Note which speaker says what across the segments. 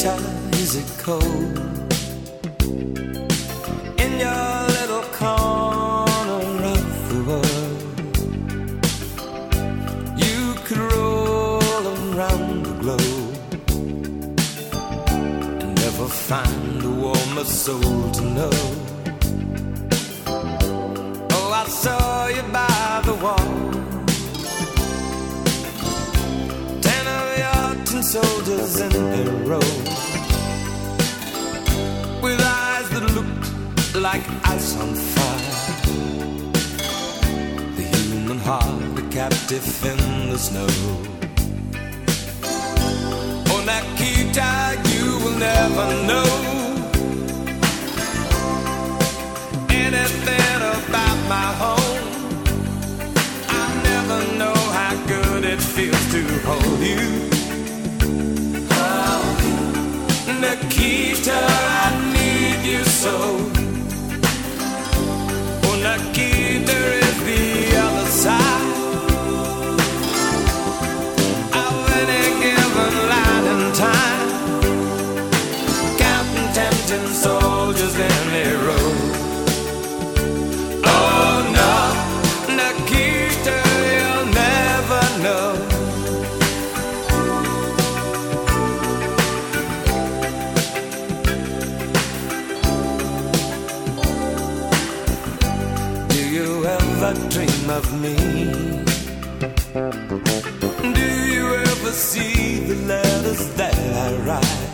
Speaker 1: Nikita, is it cold? In your little corner of the world, you could roll around the globe and never find a warmer soul to know. Oh, I saw you by the wall, 10 of your tin soldiers in a row, with eyes that looked like ice on fire, the human heart a captive in the snow. Oh, Nikita, you will never know anything about my home. I never know how good it feels to hold you. Oh, Nikita, I need you so. Oh, Nikita is the other side of any given line in time, counting tempting soldiers in a row. Oh no, Nikita, you'll never know. Do you ever dream of me? Do you ever see the letters that I write?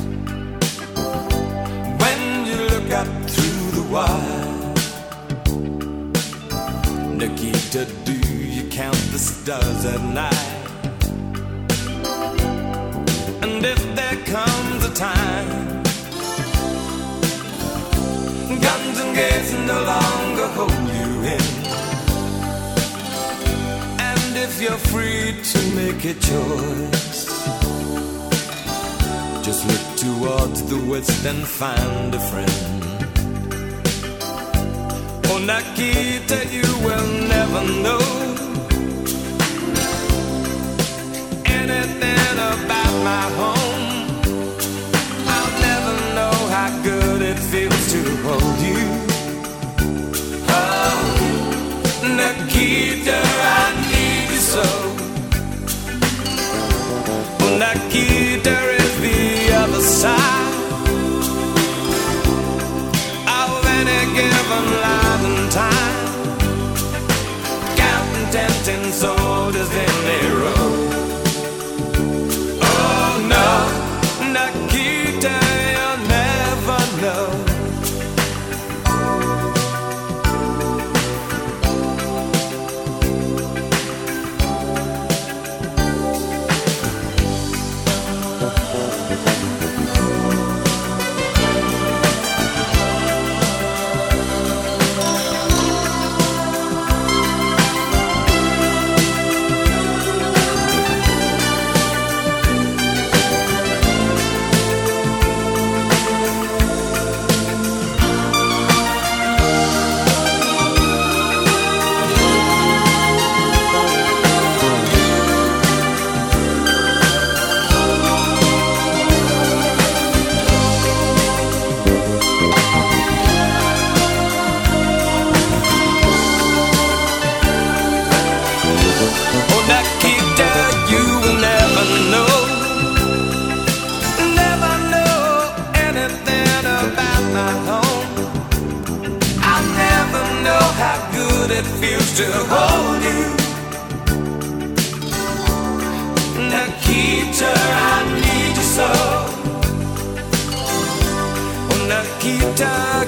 Speaker 1: When you look up through the wire, Nikita, do you count the stars at night? And if there comes a time guns and gates no longer hold you in, and if you're free to make a choice, just look towards the west and find a friend. Oh, Nikita, you will never know anything about my home. I'll never know how good it feels to hold you. Oh, Nikita, I need you so. Oh, Nikita is the other side of any given line in time, counting tempting soldiers in a row. Oh no, Nikita, you'll never know. It feels to hold you. Nikita, I need you so. Oh, Nikita,